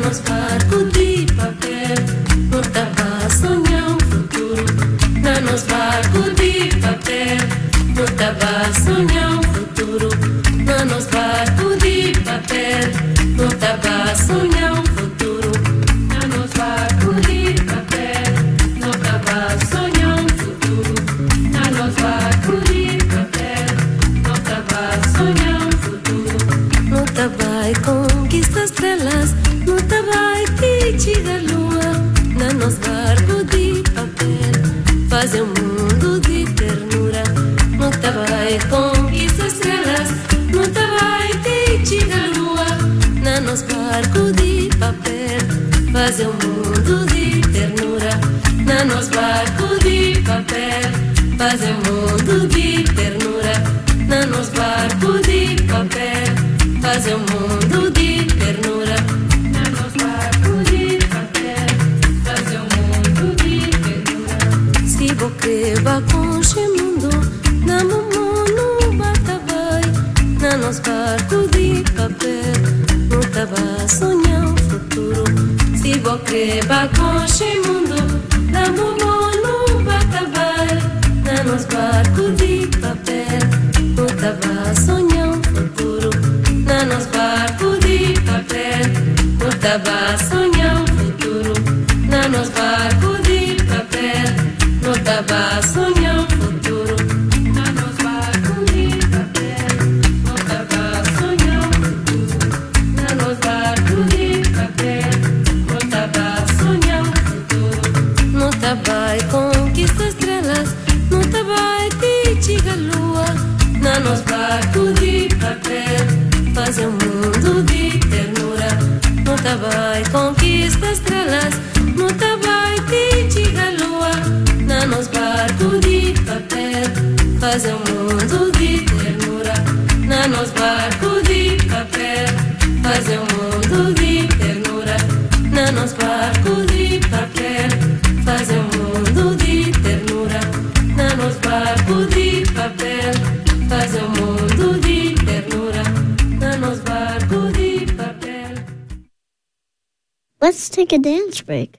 nos barcos de papel, não tava sonhando um futuro. Na nos barcos de papel, não tava sonhando um futuro. Na nos barcos de papel, não tava sonhando um futuro. Na nos barcos de papel, não tava sonhando um futuro. Na nos barcos de papel, não tava sonhando um futuro. Não tava e conquista estrelas, não tava e pediga a lua. Na nos barcos de papel, fazer um mundo de ternura. Não tava e conquista estrelas, não tava e pediga a lua. Na nos barcos de papel, fazer um mundo de ternura. Na nos barcos de papel, fazer um mundo de ternura. Na nos barcos de papel, fazer um mundo de ternura. Na nos barcos de papel, fazer um mundo de ternura. Se vou creva com este mundo, na mamão não bata vai. Na nos barcos de papel, não tava sonhando um futuro. Se vou creva com este mundo, na mamão não bata vai. Na nos barcos de papel, não tava sonhando um futuro. Na nos barcos de papel, não tava sonhando um futuro. Na nos barcos de papel, não tava sonhando um futuro. Na nos barcos de papel, não tava sonhando um futuro. Na nos barcos de papel, não tava sonhando um futuro. Não tava e conquista estrelas, não tava e pediga a lua. Na nos barcos de papel, fazer um mundo de ternura. Não tava e conquista estrelas, não tava e pediga a lua. Na nos barcos de papel, fazer um mundo de ternura. Na nos barcos de papel, fazer um mundo de ternura. Na nos barcos de papel, fazer um mundo de ternura. Na nos barcos de papel, fazer um mundo de ternura. Na nos barcos de papel. Let's take a dance break.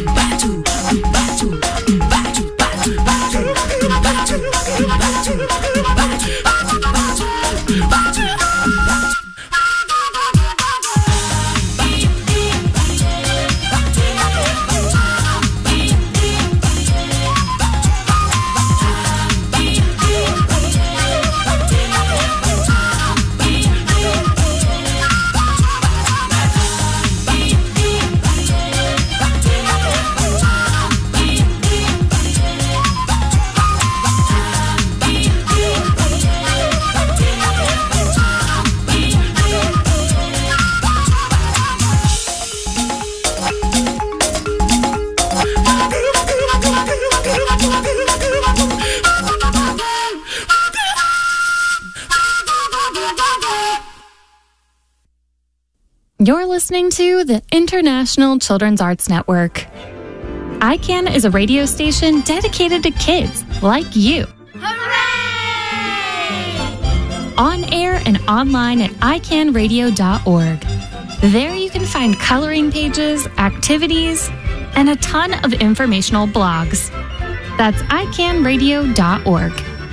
Batu. listening to the International Children's Arts Network. ICANN is a radio station dedicated to kids like you. Hooray! On air and online at icanradio.org. There you can find coloring pages, activities, and a ton of informational blogs. That's icanradio.org.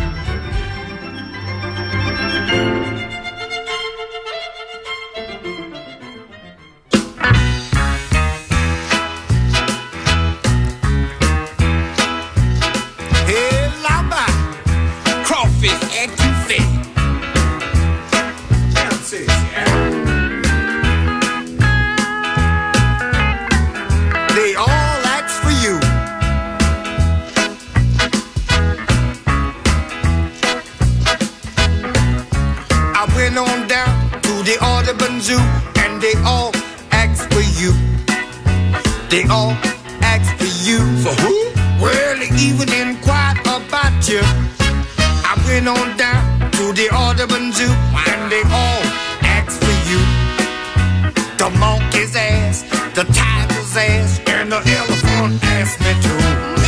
They all ask for you. For who? Well, they even inquired about you. I went on down to the Audubon Zoo, and they all asked for you. The monkey's ass, the tiger's ass, and the elephant asked me too.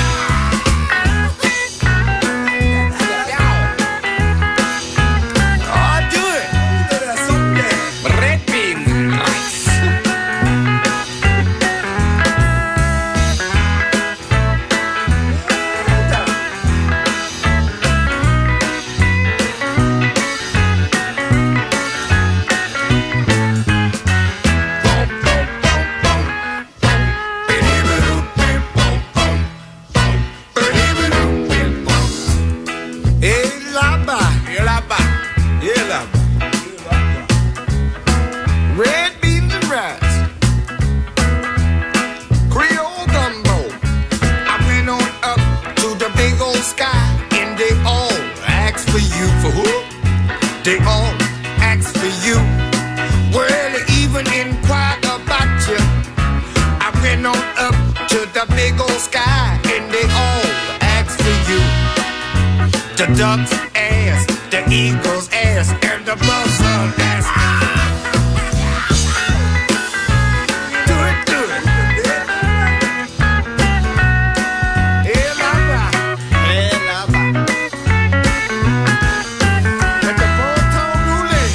The duck's ass, the eagle's ass, and the buzzard's ass. Do it, do it. Hey, lava. Hey, lava. Let the boat roulette.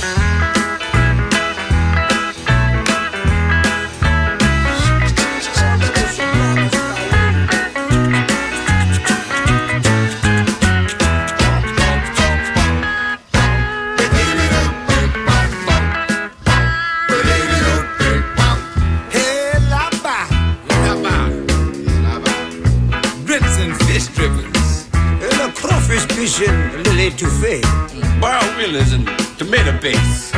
A little etouffee, Barrel Willis and tomato paste.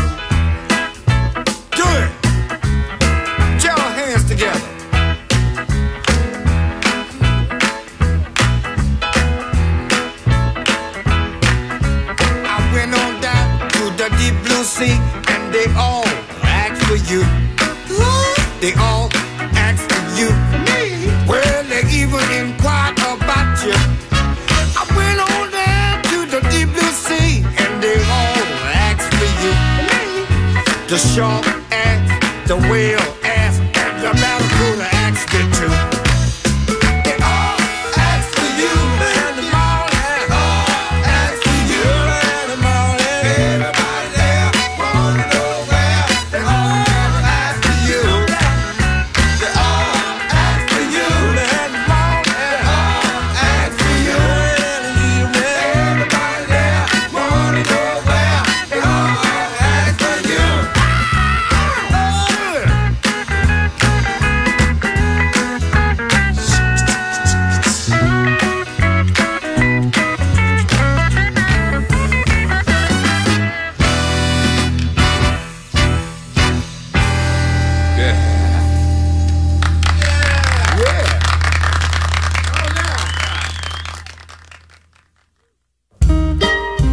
Do it. Put your hands together. I went on down to the deep blue sea, and they all asked for you. They all asked for you. Well, they even inquired about you. I went on down to the deep blue sea, and they all asked for you. The shark asked, the whale